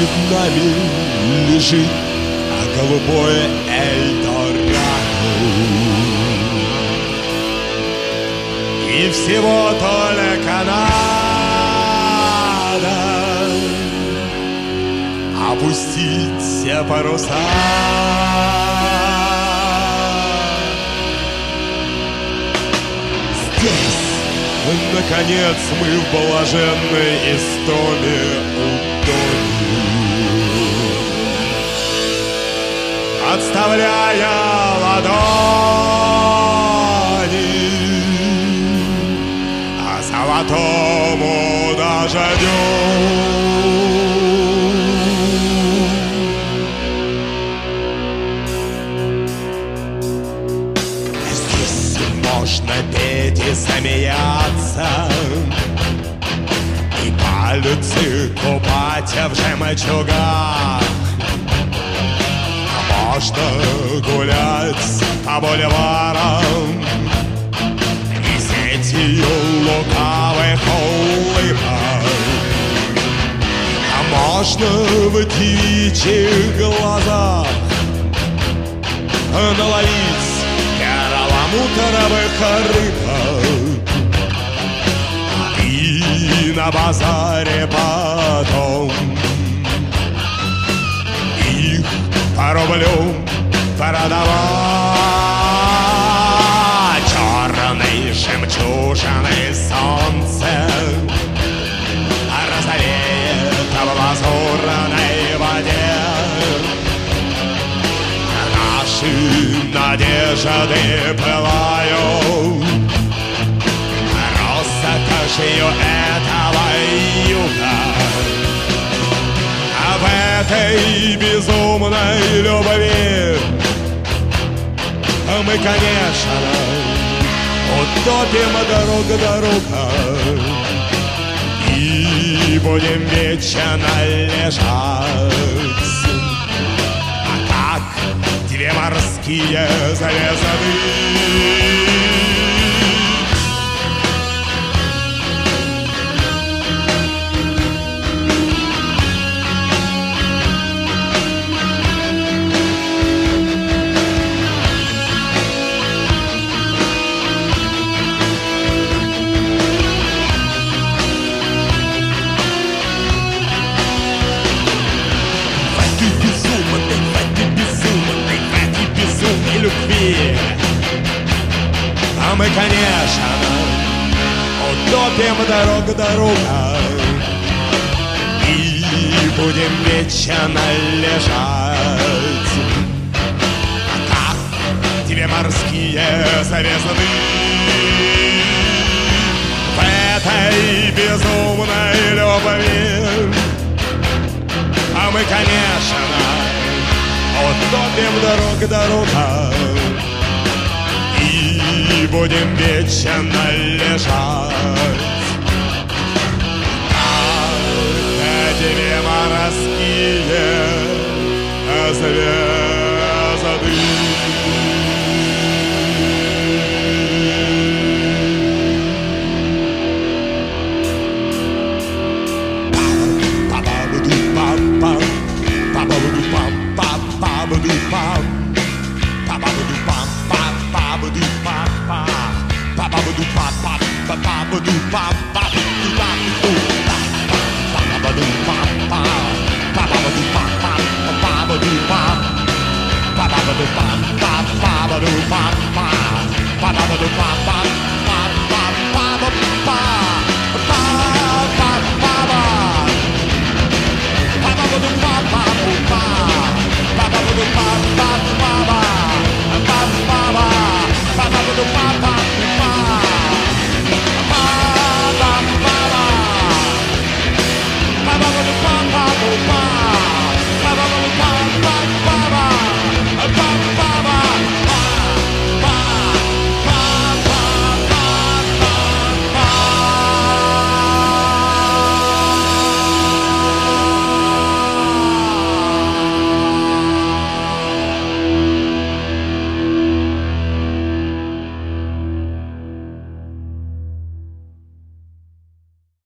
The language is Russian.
перед нами лежит голубое Эльдорадо. И всего только надо опустить все паруса. Здесь, наконец, мы в блаженной истоме утонем, отставляя ладони золотому дождю. Здесь можно петь и смеяться, и пальцы купать в жемчугах. Можно гулять по бульварам и сетью лукавых улыбок. А можно в девичьих глазах наловить перламутровых рыбок. И на базаре потом их по рублю продавать. Черной жемчужиной солнце розовеет в лазурной воде. Наши надежды пылают роскошью этого юга. А в этой безумной любви мы, конечно, утопим дорога и будем вечно лежать, как две морские звезды. Любви. А мы, конечно, утопим дорога и будем вечно лежать, как две морские звезды в этой безумной любви. А мы, конечно, утопим дорога и будем вечно лежать, как две морские звезды. Ba